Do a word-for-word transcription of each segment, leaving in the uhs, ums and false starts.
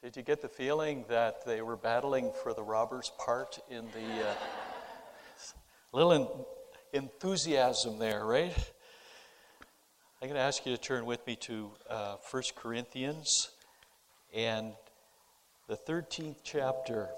Did you get the feeling that they were battling for the robber's part in the uh, little en- enthusiasm there, right? I'm going to ask you to turn with me to uh, First Corinthians and the thirteenth chapter.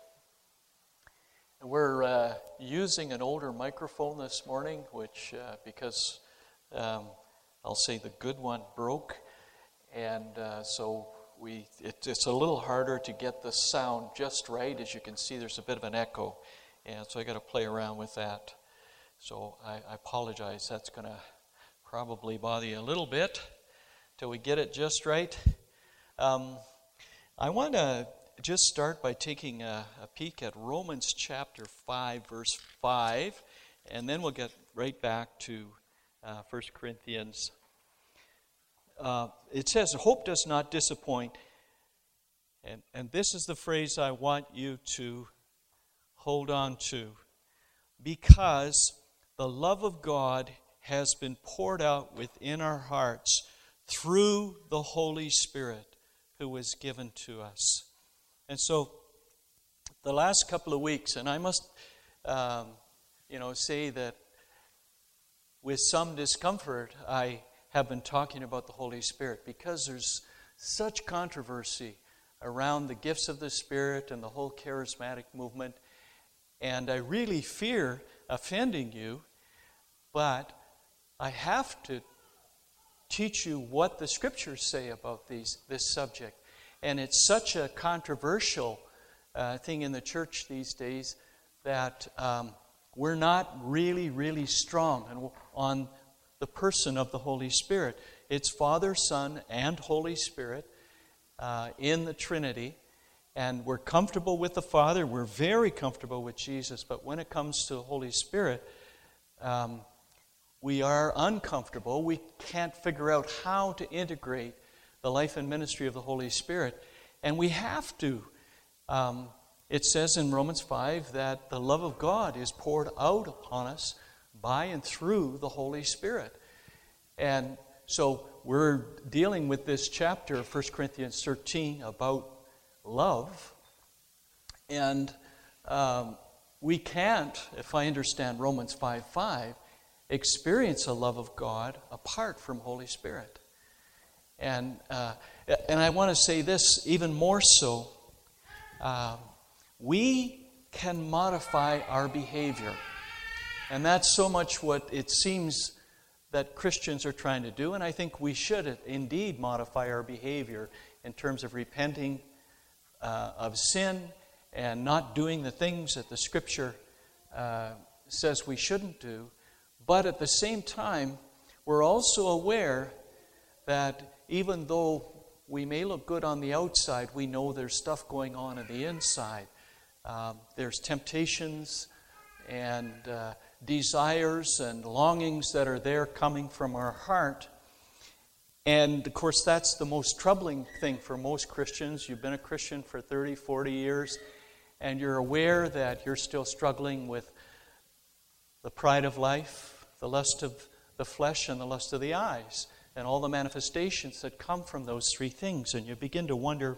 And we're uh, using an older microphone this morning, which uh, because um, I'll say the good one broke, and uh, so we it, it's a little harder to get the sound just right. As you can see, there's a bit of an echo, and so I got to play around with that. So I, I apologize. That's going to probably bother you a little bit till we get it just right. Um, I want to just start by taking a, a peek at Romans chapter five, verse five, and then we'll get right back to uh, First Corinthians. Uh, it says, hope does not disappoint. And, and this is the phrase I want you to hold on to. Because the love of God has been poured out within our hearts through the Holy Spirit who was given to us. And so, the last couple of weeks, and I must, um, you know, say that with some discomfort, I have been talking about the Holy Spirit because there's such controversy around the gifts of the Spirit and the whole charismatic movement. And I really fear offending you, but I have to teach you what the Scriptures say about these this subject. And it's such a controversial uh, thing in the church these days that um, we're not really, really strong on the person of the Holy Spirit. It's Father, Son, and Holy Spirit uh, in the Trinity. And we're comfortable with the Father. We're very comfortable with Jesus. But when it comes to the Holy Spirit, um, we are uncomfortable. We can't figure out how to integrate the life and ministry of the Holy Spirit. And we have to. Um, it says in Romans five that the love of God is poured out upon us by and through the Holy Spirit. And so we're dealing with this chapter of First Corinthians thirteen about love. And um, we can't, if I understand Romans five five, experience a love of God apart from Holy Spirit. And uh, and I want to say this even more so. Uh, we can modify our behavior. And that's so much what it seems that Christians are trying to do. And I think we should indeed modify our behavior in terms of repenting uh, of sin and not doing the things that the Scripture uh, says we shouldn't do. But at the same time, we're also aware that even though we may look good on the outside, we know there's stuff going on in the inside. Um, there's temptations and uh, desires and longings that are there coming from our heart. And, of course, that's the most troubling thing for most Christians. You've been a Christian for thirty, forty years, and you're aware that you're still struggling with the pride of life, the lust of the flesh, and the lust of the eyes, and all the manifestations that come from those three things. And you begin to wonder,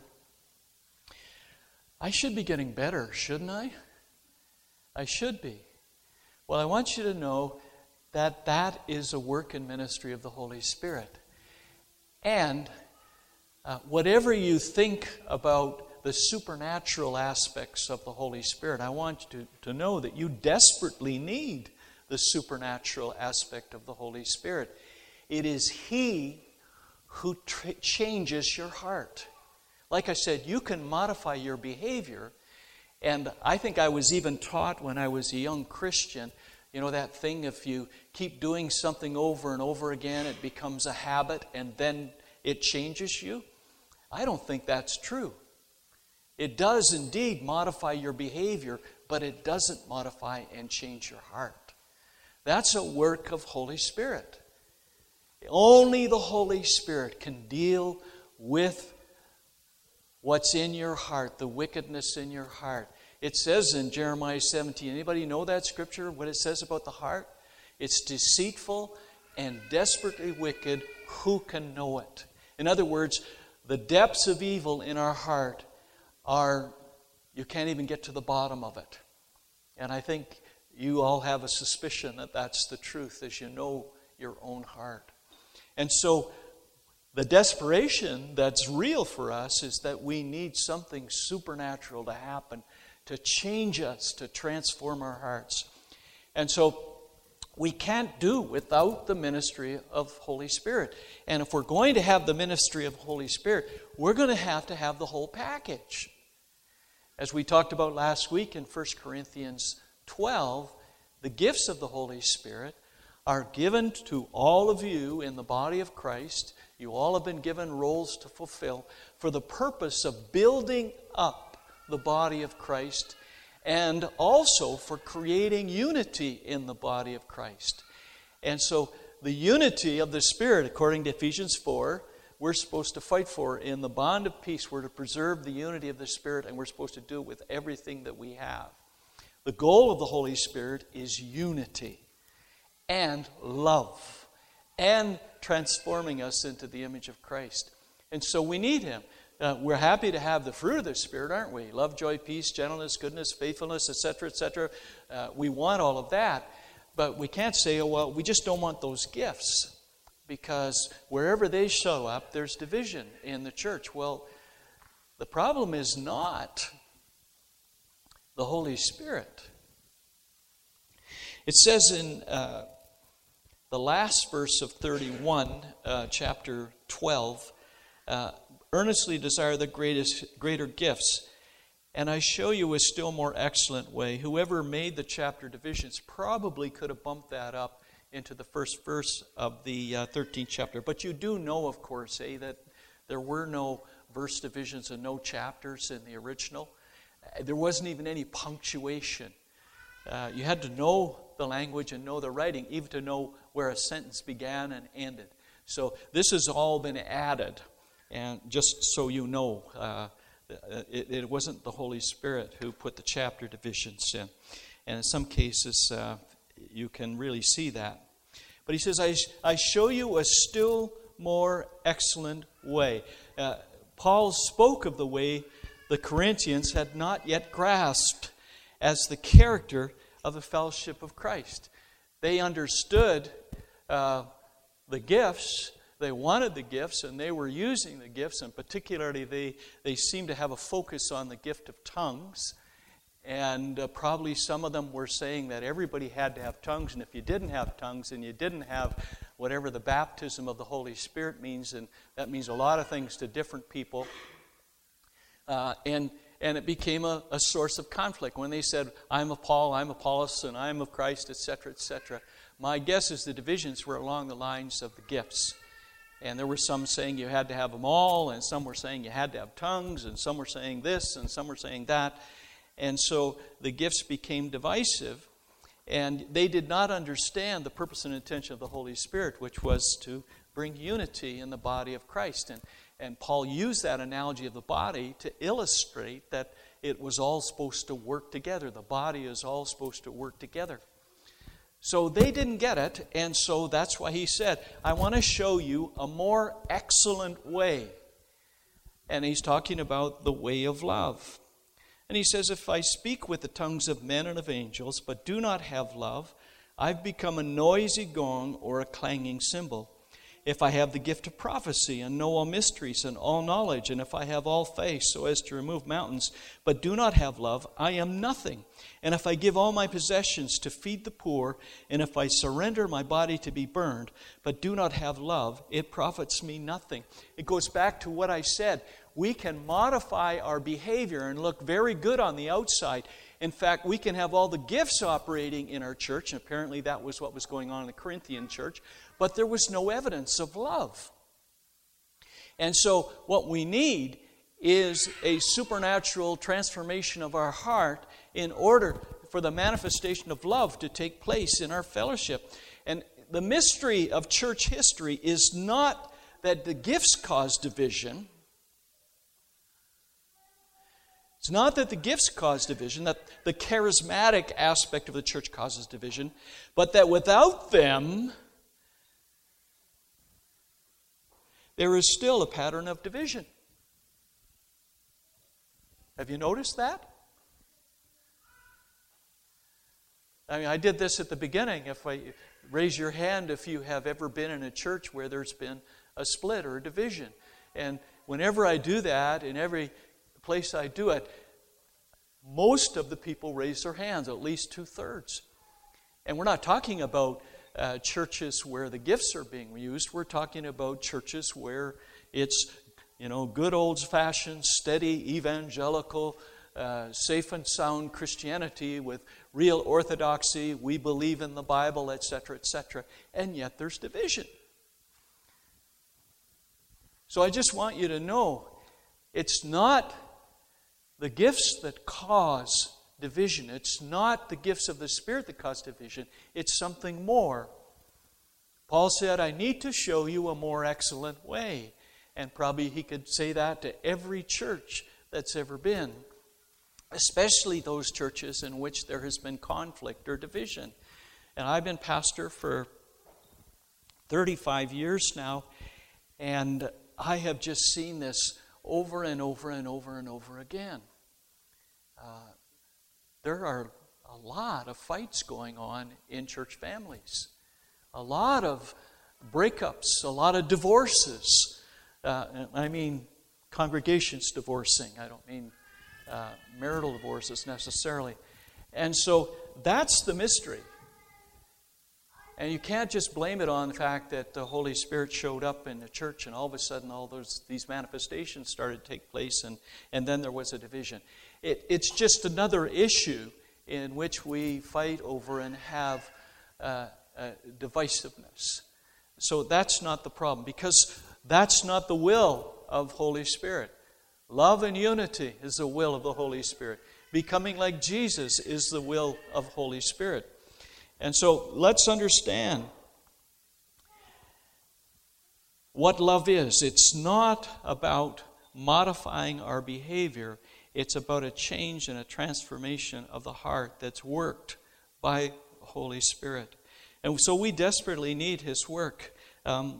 I should be getting better, shouldn't I? I should be. Well, I want you to know that that is a work and ministry of the Holy Spirit. And uh, whatever you think about the supernatural aspects of the Holy Spirit, I want you to, to know that you desperately need the supernatural aspect of the Holy Spirit. It is He who tra- changes your heart. Like I said, you can modify your behavior. And I think I was even taught when I was a young Christian, you know that thing, if you keep doing something over and over again, it becomes a habit and then it changes you. I don't think that's true. It does indeed modify your behavior, but it doesn't modify and change your heart. That's a work of Holy Spirit. Only the Holy Spirit can deal with what's in your heart, the wickedness in your heart. It says in Jeremiah seventeen, anybody know that scripture, what it says about the heart? It's deceitful and desperately wicked. Who can know it? In other words, the depths of evil in our heart are, you can't even get to the bottom of it. And I think you all have a suspicion that that's the truth as you know your own heart. And so the desperation that's real for us is that we need something supernatural to happen to change us, to transform our hearts. And so we can't do without the ministry of Holy Spirit. And if we're going to have the ministry of Holy Spirit, we're going to have to have the whole package. As we talked about last week in First Corinthians twelve, the gifts of the Holy Spirit are given to all of you in the body of Christ. You all have been given roles to fulfill for the purpose of building up the body of Christ, and also for creating unity in the body of Christ. And so the unity of the Spirit, according to Ephesians four, we're supposed to fight for in the bond of peace. We're to preserve the unity of the Spirit, and we're supposed to do it with everything that we have. The goal of the Holy Spirit is unity and love and transforming us into the image of Christ. And so we need Him. Uh, we're happy to have the fruit of the Spirit, aren't we? Love, joy, peace, gentleness, goodness, faithfulness, et cetera, et cetera. Uh, we want all of that. But we can't say, oh, well, we just don't want those gifts. Because wherever they show up, there's division in the church. Well, the problem is not the Holy Spirit. It says in uh, the last verse of thirty-one, uh, chapter twelve, uh, earnestly desire the greatest, greater gifts, and I show you a still more excellent way. Whoever made the chapter divisions probably could have bumped that up into the first verse of the uh, thirteenth chapter. But you do know, of course, eh, that there were no verse divisions and no chapters in the original. There wasn't even any punctuation. Uh, you had to know the language and know the writing, even to know where a sentence began and ended. So this has all been added. And just so you know, uh, it, it wasn't the Holy Spirit who put the chapter divisions in. And in some cases, uh, you can really see that. But he says, I, I show you a still more excellent way. Uh, Paul spoke of the way the Corinthians had not yet grasped as the character of the fellowship of Christ. They understood uh, the gifts. They wanted the gifts, and they were using the gifts, and particularly they, they seemed to have a focus on the gift of tongues. And uh, probably some of them were saying that everybody had to have tongues, and if you didn't have tongues and you didn't have whatever the baptism of the Holy Spirit means, and that means a lot of things to different people, uh, and and it became a, a source of conflict. When they said, I'm of Paul, I'm of Apollos, and I'm of Christ, et cetera, et cetera, my guess is the divisions were along the lines of the gifts. And there were some saying you had to have them all, and some were saying you had to have tongues, and some were saying this, and some were saying that. And so the gifts became divisive, and they did not understand the purpose and intention of the Holy Spirit, which was to bring unity in the body of Christ. And, and Paul used that analogy of the body to illustrate that it was all supposed to work together. The body is all supposed to work together. So they didn't get it, and so that's why he said, I want to show you a more excellent way. And he's talking about the way of love. And he says, if I speak with the tongues of men and of angels, but do not have love, I've become a noisy gong or a clanging cymbal. If I have the gift of prophecy and know all mysteries and all knowledge, and if I have all faith so as to remove mountains, but do not have love, I am nothing. And if I give all my possessions to feed the poor, and if I surrender my body to be burned, but do not have love, it profits me nothing. It goes back to what I said. We can modify our behavior and look very good on the outside. In fact, we can have all the gifts operating in our church, and apparently that was what was going on in the Corinthian church, but there was no evidence of love. And so what we need is a supernatural transformation of our heart in order for the manifestation of love to take place in our fellowship. And the mystery of church history is not that the gifts cause division. It's not that the gifts cause division, that the charismatic aspect of the church causes division, but that without them, there is still a pattern of division. Have you noticed that? I mean, I did this at the beginning. If I raise your hand if you have ever been in a church where there's been a split or a division. And whenever I do that, in every place I do it, most of the people raise their hands, at least two-thirds. And we're not talking about uh, churches where the gifts are being used. We're talking about churches where it's, you know, good old-fashioned, steady, evangelical, uh, safe and sound Christianity with real orthodoxy. We believe in the Bible, et cetera, et cetera. And yet there's division. So I just want you to know, it's not the gifts that cause division. It's not the gifts of the Spirit that cause division. It's something more. Paul said, I need to show you a more excellent way. And probably he could say that to every church that's ever been, especially those churches in which there has been conflict or division. And I've been pastor for thirty-five years now, and I have just seen this over and over and over and over again. Uh, there are a lot of fights going on in church families. A lot of breakups, a lot of divorces. Uh, I mean congregations divorcing. I don't mean uh, marital divorces necessarily. And so that's the mystery. And you can't just blame it on the fact that the Holy Spirit showed up in the church and all of a sudden all those these manifestations started to take place and, and then there was a division. It, it's just another issue in which we fight over and have uh, uh, divisiveness. So that's not the problem, because that's not the will of Holy Spirit. Love and unity is the will of the Holy Spirit. Becoming like Jesus is the will of Holy Spirit. And so let's understand what love is. It's not about modifying our behavior. It's about a change and a transformation of the heart that's worked by the Holy Spirit. And so we desperately need His work. Um,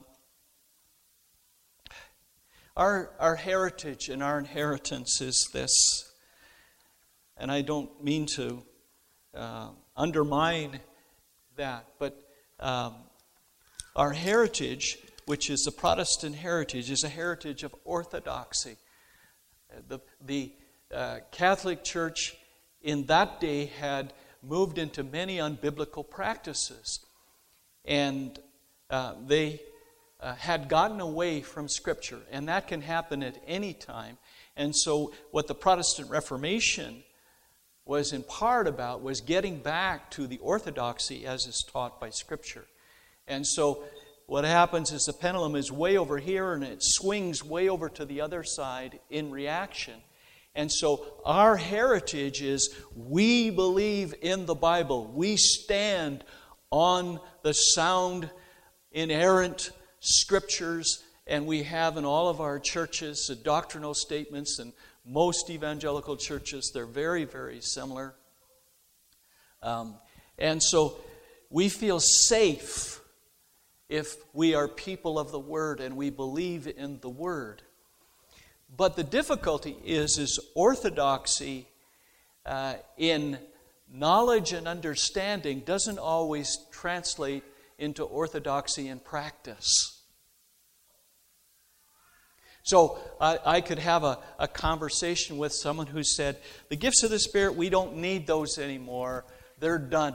our, our heritage and our inheritance is this. And I don't mean to uh, undermine that, but um, our heritage, which is the Protestant heritage, is a heritage of orthodoxy. The, the uh, Catholic Church in that day had moved into many unbiblical practices, and uh, they uh, had gotten away from Scripture, and that can happen at any time. And so what the Protestant Reformation was in part about was getting back to the orthodoxy as is taught by Scripture. And so what happens is the pendulum is way over here and it swings way over to the other side in reaction. And so our heritage is we believe in the Bible. We stand on the sound, inerrant Scriptures, and we have in all of our churches the doctrinal statements, and most evangelical churches, they're very, very similar. Um, and so we feel safe if we are people of the Word and we believe in the Word. But the difficulty is, is orthodoxy uh, in knowledge and understanding doesn't always translate into orthodoxy in practice. So I, I could have a, a conversation with someone who said, the gifts of the Spirit, we don't need those anymore. They're done.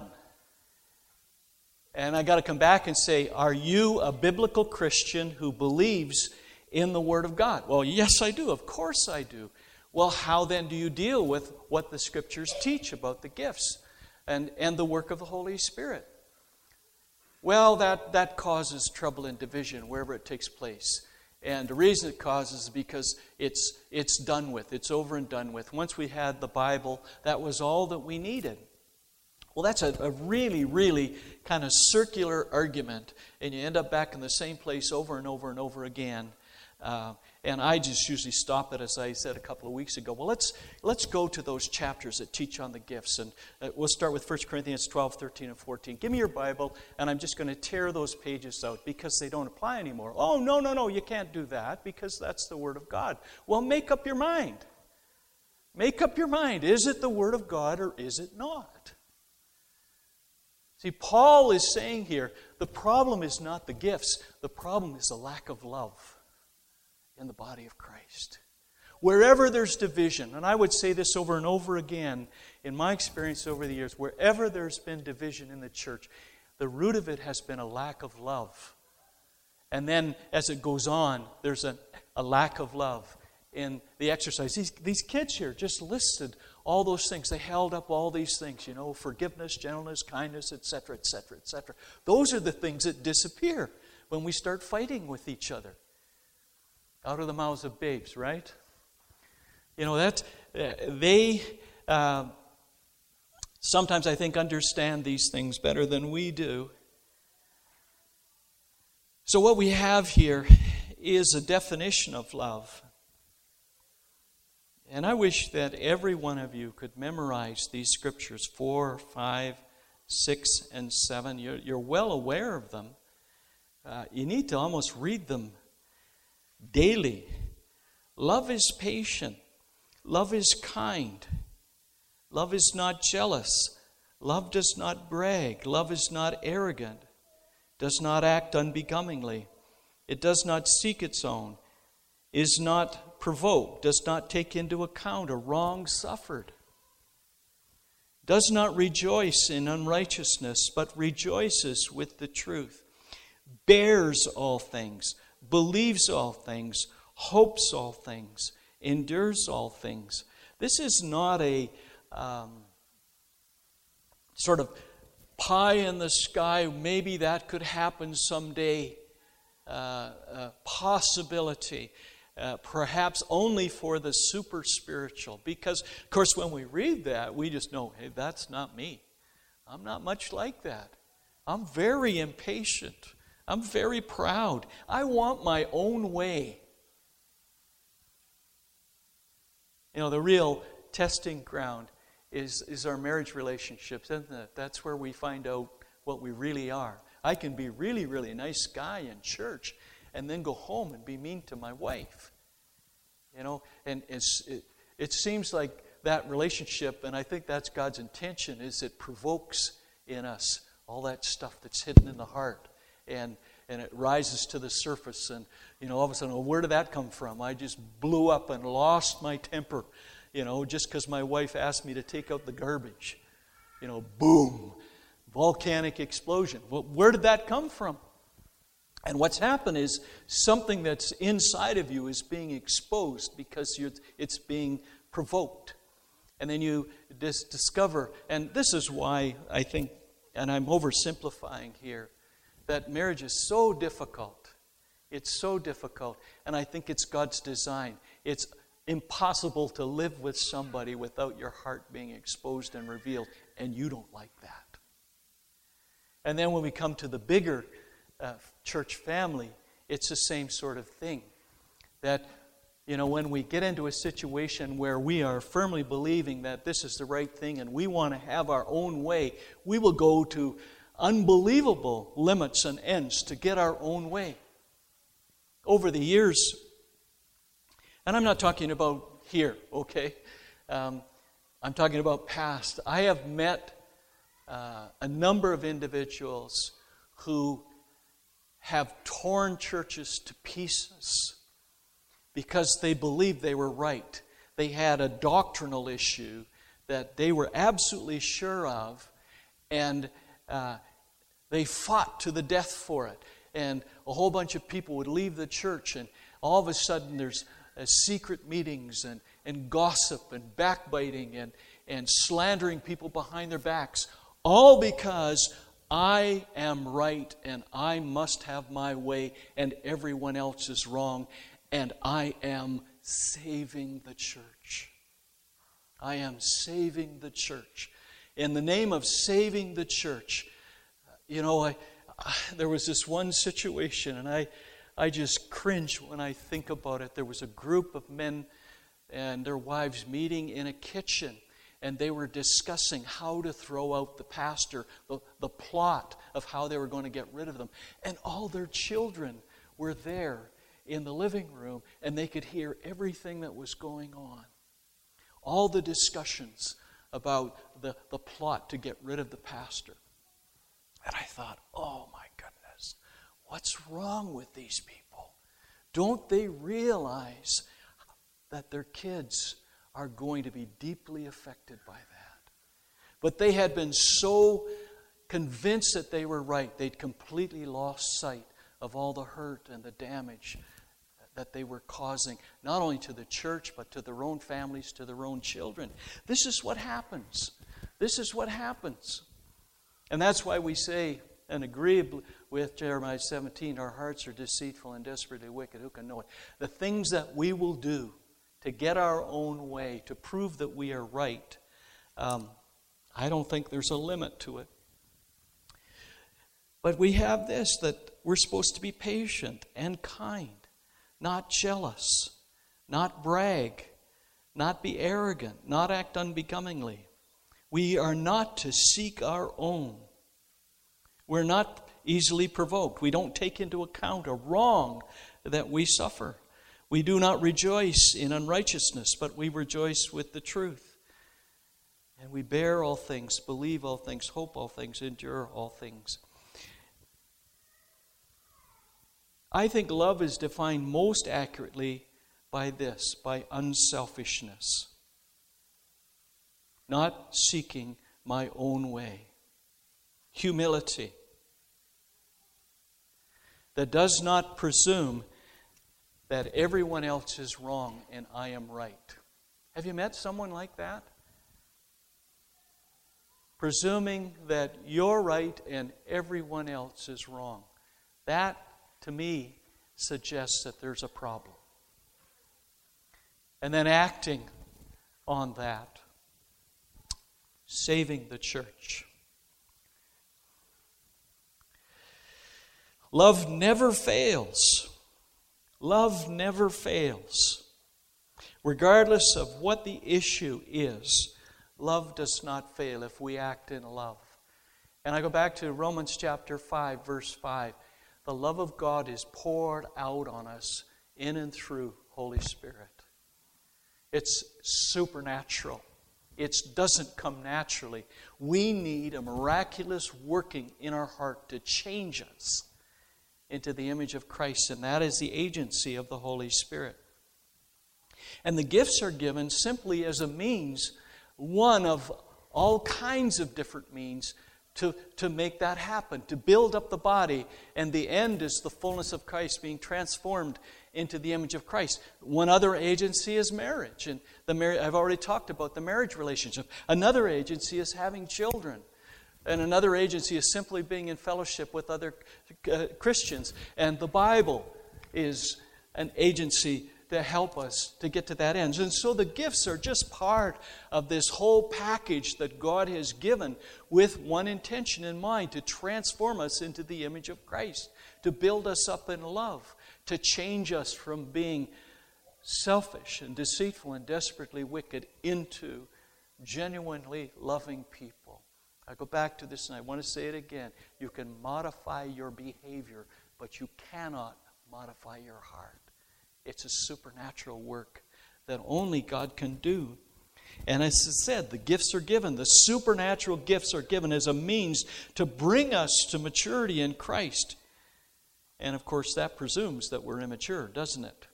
And I got to come back and say, are you a biblical Christian who believes in the Word of God? Well, yes, I do. Of course I do. Well, how then do you deal with what the Scriptures teach about the gifts and, and the work of the Holy Spirit? Well, that, that causes trouble and division wherever it takes place. And the reason it causes is because it's it's done with. It's over and done with. Once we had the Bible, that was all that we needed. Well, that's a, a really, really kind of circular argument. And you end up back in the same place over and over and over again. Uh, and I just usually stop it, as I said a couple of weeks ago. Well, let's let's go to those chapters that teach on the gifts. And uh, we'll start with First Corinthians twelve, thirteen, and fourteen. Give me your Bible, and I'm just going to tear those pages out because they don't apply anymore. Oh, no, no, no, you can't do that because that's the Word of God. Well, make up your mind. Make up your mind. Is it the Word of God or is it not? See, Paul is saying here, the problem is not the gifts. The problem is the lack of love in the body of Christ. Wherever there's division, and I would say this over and over again in my experience over the years, wherever there's been division in the church, the root of it has been a lack of love. And then as it goes on, there's a, a lack of love in the exercise. These, these kids here just listed all those things. They held up all these things, you know, forgiveness, gentleness, kindness, et cetera, et cetera, et cetera. Those are the things that disappear when we start fighting with each other. Out of the mouths of babes, right? You know, that they uh, sometimes, I think, understand these things better than we do. So what we have here is a definition of love. And I wish that every one of you could memorize these scriptures, four, five, six, and seven. You're, you're well aware of them. Uh, you need to almost read them daily. Love is patient. Love is kind. Love is not jealous. Love does not brag. Love is not arrogant. Does not act unbecomingly. It does not seek its own. Is not provoked. Does not take into account a wrong suffered. Does not rejoice in unrighteousness, but rejoices with the truth. Bears all things. Believes all things. Hopes all things. Endures all things. This is not a um, sort of pie in the sky, maybe that could happen someday, uh, uh, possibility, uh, perhaps only for the super spiritual. Because, of course, when we read that, we just know, hey, that's not me. I'm not much like that. I'm very impatient. I'm very proud. I want my own way. You know, the real testing ground is, is our marriage relationships, isn't it? That's where we find out what we really are. I can be really, really nice guy in church and then go home and be mean to my wife. You know, and it's, it, it seems like that relationship, and I think that's God's intention, is it provokes in us all that stuff that's hidden in the heart. And and it rises to the surface, and you know, all of a sudden, well, where did that come from? I just blew up and lost my temper, you know, just because my wife asked me to take out the garbage. You know, boom, volcanic explosion. Well, where did that come from? And what's happened is something that's inside of you is being exposed because you're, it's being provoked. And then you dis- discover, and this is why I think, and I'm oversimplifying here, that marriage is so difficult. It's so difficult. And I think it's God's design. It's impossible to live with somebody without your heart being exposed and revealed. And you don't like that. And then when we come to the bigger uh, church family, it's the same sort of thing. That, you know, when we get into a situation where we are firmly believing that this is the right thing and we want to have our own way, we will go to unbelievable limits and ends to get our own way. Over the years, and I'm not talking about here, okay? Um, I'm talking about past. I have met uh, a number of individuals who have torn churches to pieces because they believed they were right. They had a doctrinal issue that they were absolutely sure of, and uh, they fought to the death for it. And a whole bunch of people would leave the church, and all of a sudden there's uh, secret meetings and, and gossip and backbiting and, and slandering people behind their backs, all because I am right and I must have my way and everyone else is wrong, and I am saving the church. I am saving the church. In the name of saving the church, you know, I, I there was this one situation, and I, I just cringe when I think about it. There was a group of men and their wives meeting in a kitchen, and they were discussing how to throw out the pastor, the, the plot of how they were going to get rid of them. And all their children were there in the living room, and they could hear everything that was going on. all the discussions about the, the plot to get rid of the pastor. And I thought, oh my goodness, what's wrong with these people? Don't they realize that their kids are going to be deeply affected by that? But they had been so convinced that they were right, they'd completely lost sight of all the hurt and the damage that they were causing, not only to the church, but to their own families, to their own children. This is what happens. This is what happens. And that's why we say, and agree with Jeremiah seventeen, our hearts are deceitful and desperately wicked. Who can know it? The things that we will do to get our own way, to prove that we are right, um, I don't think there's a limit to it. But we have this, that we're supposed to be patient and kind, not jealous, not brag, not be arrogant, not act unbecomingly. We are not to seek our own. We're not easily provoked. We don't take into account a wrong that we suffer. We do not rejoice in unrighteousness, but we rejoice with the truth. And we bear all things, believe all things, hope all things, endure all things. I think love is defined most accurately by this, by unselfishness. Not seeking my own way. Humility. That does not presume that everyone else is wrong and I am right. Have you met someone like that? Presuming that you're right and everyone else is wrong. That, to me, suggests that there's a problem. And then acting on that. Saving the church. Love never fails. Love never fails. Regardless of what the issue is, love does not fail if we act in love. And I go back to Romans chapter five, verse five. The love of God is poured out on us in and through Holy Spirit. It's supernatural. It doesn't come naturally. We need a miraculous working in our heart to change us into the image of Christ, and that is the agency of the Holy Spirit. And the gifts are given simply as a means, one of all kinds of different means, to, to make that happen, to build up the body, and the end is the fullness of Christ being transformed into the image of Christ. One other agency is marriage, and the mar- I've already talked about the marriage relationship. Another agency is having children. And another agency is simply being in fellowship with other uh, Christians. And the Bible is an agency to help us to get to that end. And so the gifts are just part of this whole package that God has given with one intention in mind, to transform us into the image of Christ, to build us up in love, to change us from being selfish and deceitful and desperately wicked into genuinely loving people. I go back to this and I want to say it again. You can modify your behavior, but you cannot modify your heart. It's a supernatural work that only God can do. And as I said, the gifts are given. The supernatural gifts are given as a means to bring us to maturity in Christ. And of course, that presumes that we're immature, doesn't it?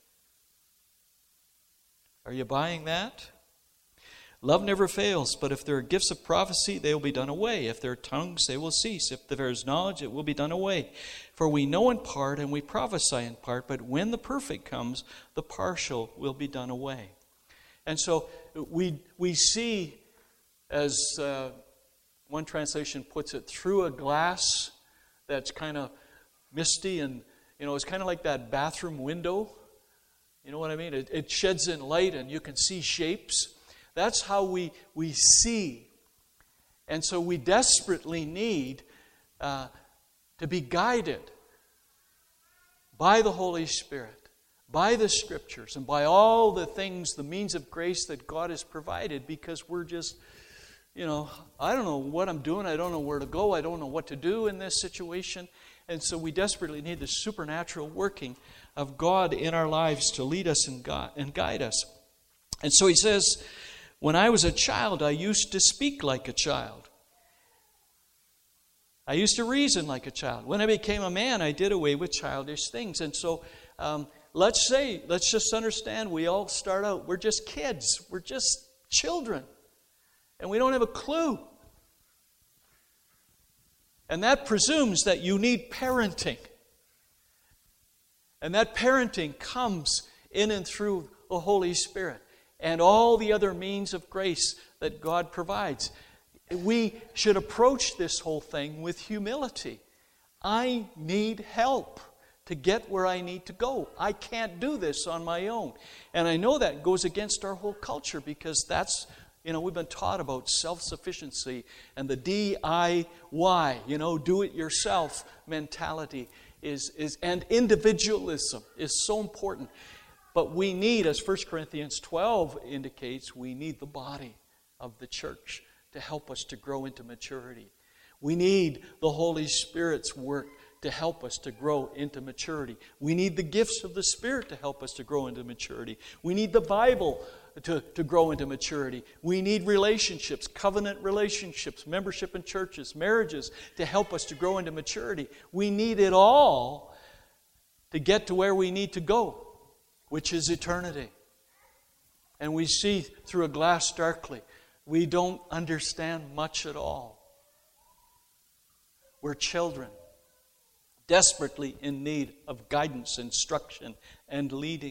Are you buying that? Love never fails, but if there are gifts of prophecy, they will be done away. If there are tongues, they will cease. If there is knowledge, it will be done away. For we know in part and we prophesy in part, but when the perfect comes, the partial will be done away. And so we we see, as uh, one translation puts it, through a glass that's kind of misty, and you know, it's kind of like that bathroom window. You know what I mean? It, it sheds in light and you can see shapes. That's how we, we see. And so we desperately need uh, to be guided by the Holy Spirit, by the Scriptures, and by all the things, the means of grace that God has provided, because we're just, you know, I don't know what I'm doing. I don't know where to go. I don't know what to do in this situation. And so we desperately need the supernatural working of God in our lives to lead us and guide us. And so he says, When I was a child, I used to speak like a child. I used to reason like a child. When I became a man, I did away with childish things. And so um, let's say, let's just understand, we all start out, we're just kids. We're just children. And we don't have a clue. And that presumes that you need parenting. And that parenting comes in and through the Holy Spirit and all the other means of grace that God provides. We should approach this whole thing with humility. I need help to get where I need to go. I can't do this on my own. And I know that goes against our whole culture, because that's, you know, we've been taught about self-sufficiency and the D I Y, you know, do-it-yourself mentality is, is, and individualism is so important. But we need, as First Corinthians twelve indicates, we need the body of the church to help us to grow into maturity. We need the Holy Spirit's work to help us to grow into maturity. We need the gifts of the Spirit to help us to grow into maturity. We need the Bible to, to grow into maturity. We need relationships, covenant relationships, membership in churches, marriages to help us to grow into maturity. We need it all to get to where we need to go, which is eternity. And we see through a glass darkly. We don't understand much at all. We're children, desperately in need of guidance, instruction, and leading.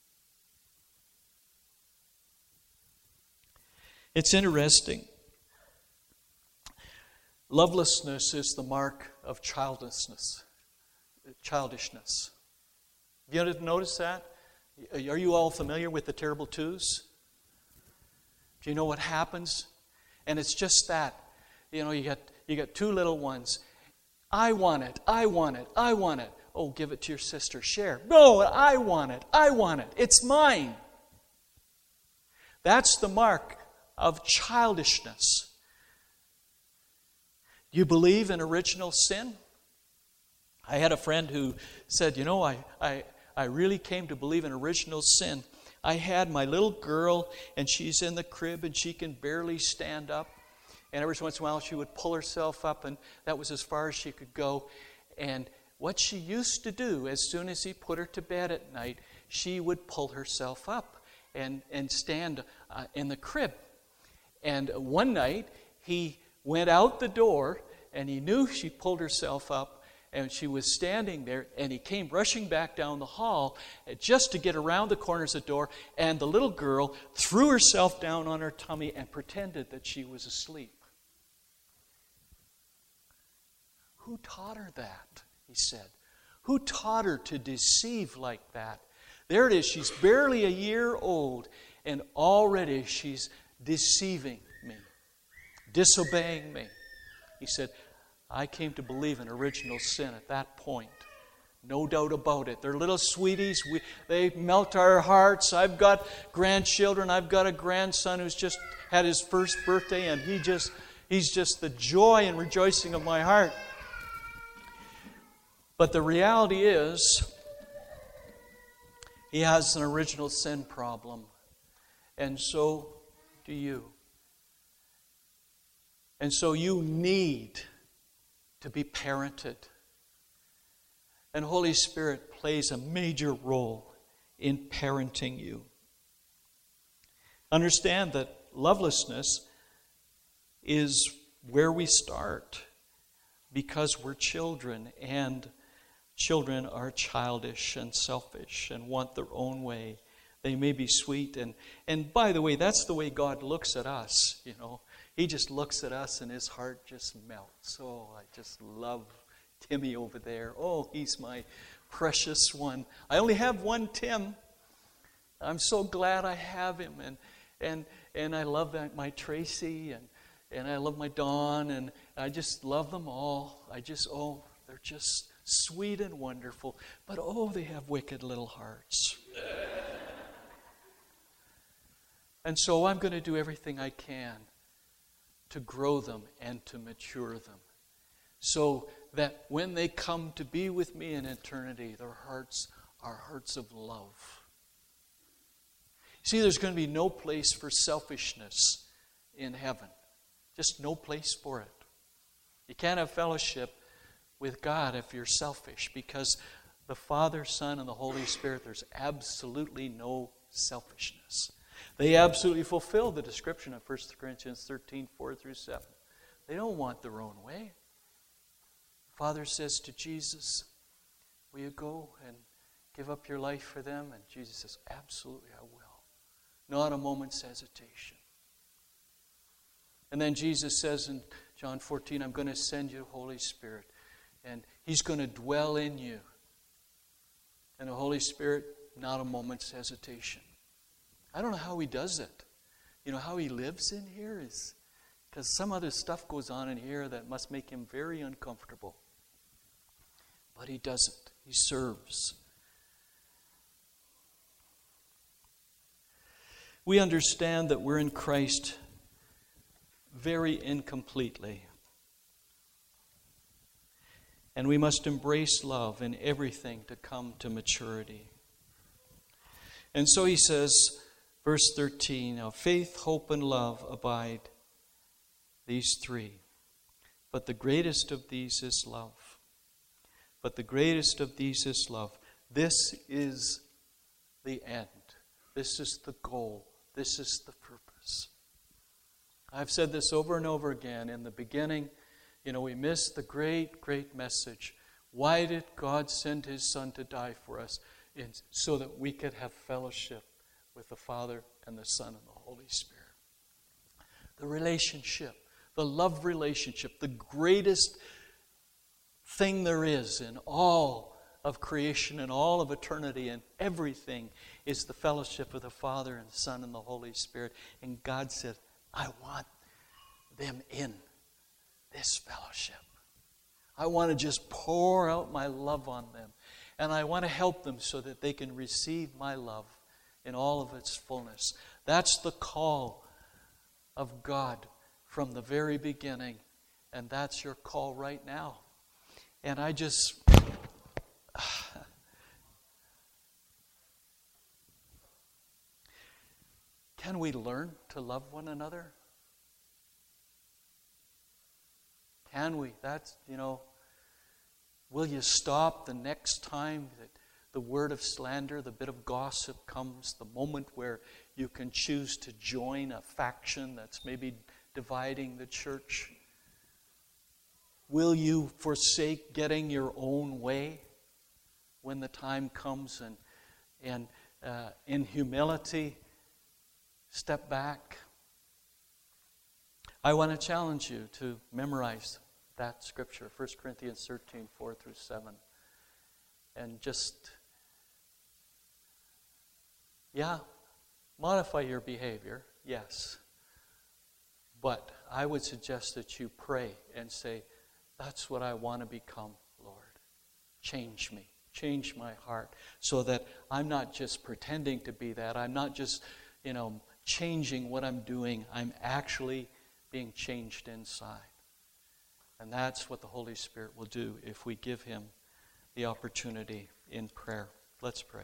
It's interesting. Lovelessness is the mark of childlessness, childishness. Have you noticed that? Are you all familiar with the terrible twos? Do you know what happens? And it's just that. You know, you got you got two little ones. I want it, I want it, I want it. Oh, give it to your sister, share. No, I want it, I want it. It's mine. That's the mark of childishness. Do you believe in original sin? I had a friend who said, you know, I, I, I really came to believe in original sin. I had my little girl, and she's in the crib, and she can barely stand up. And every once in a while, she would pull herself up, and that was as far as she could go. And what she used to do, as soon as he put her to bed at night, she would pull herself up and, and stand uh, in the crib. And one night, he went out the door, and he knew she pulled herself up, and she was standing there, and he came rushing back down the hall just to get around the corners of the door, and the little girl threw herself down on her tummy and pretended that she was asleep. Who taught her that? He said. Who taught her to deceive like that? There it is. She's barely a year old, and already she's deceiving me, disobeying me. He said, I came to believe in original sin at that point. No doubt about it. They're little sweeties. We, they melt our hearts. I've got grandchildren. I've got a grandson who's just had his first birthday, and he just he's just the joy and rejoicing of my heart. But the reality is, he has an original sin problem. And so do you. And so you need to be parented. And Holy Spirit plays a major role in parenting you. Understand that lovelessness is where we start, because we're children, and children are childish and selfish and want their own way. They may be sweet. And, and by the way, that's the way God looks at us, you know. He just looks at us and his heart just melts. Oh, I just love Timmy over there. Oh, he's my precious one. I only have one Tim. I'm so glad I have him. And and and I love that, my Tracy, and, and I love my Dawn, and I just love them all. I just, oh, they're just sweet and wonderful. But oh, they have wicked little hearts. And so I'm going to do everything I can to grow them and to mature them, so that when they come to be with me in eternity, their hearts are hearts of love. See, there's going to be no place for selfishness in heaven. Just no place for it. You can't have fellowship with God if you're selfish, because the Father, Son, and the Holy Spirit, there's absolutely no selfishness. They absolutely fulfill the description of First Corinthians thirteen, four through seven. They don't want their own way. The Father says to Jesus, will you go and give up your life for them? And Jesus says, absolutely I will. Not a moment's hesitation. And then Jesus says in John fourteen, I'm going to send you the Holy Spirit. And He's going to dwell in you. And the Holy Spirit, not a moment's hesitation. I don't know how He does it. You know, how He lives in here is because some other stuff goes on in here that must make Him very uncomfortable. But He doesn't. He serves. We understand that we're in Christ very incompletely. And we must embrace love in everything to come to maturity. And so he says, verse thirteen, now faith, hope, and love abide, these three. But the greatest of these is love. But the greatest of these is love. This is the end. This is the goal. This is the purpose. I've said this over and over again. In the beginning, you know, we missed the great, great message. Why did God send His Son to die for us? It's so that we could have fellowship with the Father and the Son and the Holy Spirit. The relationship, the love relationship, the greatest thing there is in all of creation and all of eternity and everything is the fellowship of the Father and the Son and the Holy Spirit. And God said, I want them in this fellowship. I want to just pour out my love on them. And I want to help them so that they can receive my love in all of its fullness. That's the call of God from the very beginning. And that's your call right now. And I just... Can we learn to love one another? Can we? That's, you know, will you stop the next time that the word of slander, the bit of gossip comes, the moment where you can choose to join a faction that's maybe dividing the church? Will you forsake getting your own way when the time comes and, and uh, in humility, step back? I want to challenge you to memorize that scripture, First Corinthians thirteen, four through seven. And just, yeah, modify your behavior, yes. But I would suggest that you pray and say, that's what I want to become, Lord. Change me. Change my heart so that I'm not just pretending to be that. I'm not just, you know, changing what I'm doing. I'm actually being changed inside. And that's what the Holy Spirit will do if we give Him the opportunity in prayer. Let's pray.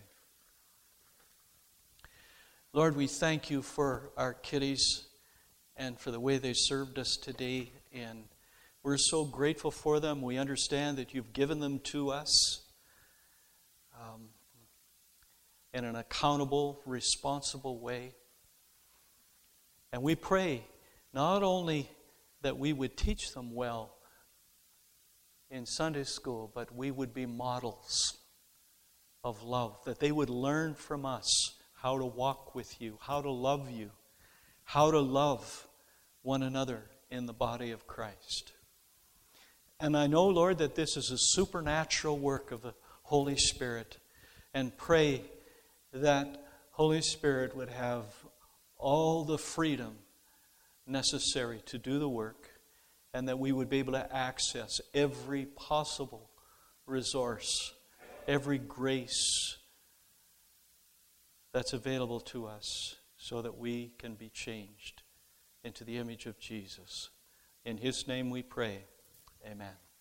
Lord, we thank You for our kiddies and for the way they served us today. And we're so grateful for them. We understand that You've given them to us um, in an accountable, responsible way. And we pray not only that we would teach them well in Sunday school, but we would be models of love, that they would learn from us how to walk with You, how to love You, how to love one another in the body of Christ. And I know, Lord, that this is a supernatural work of the Holy Spirit, and pray that Holy Spirit would have all the freedom necessary to do the work, and that we would be able to access every possible resource, every grace that's available to us, so that we can be changed into the image of Jesus. In His name we pray. Amen.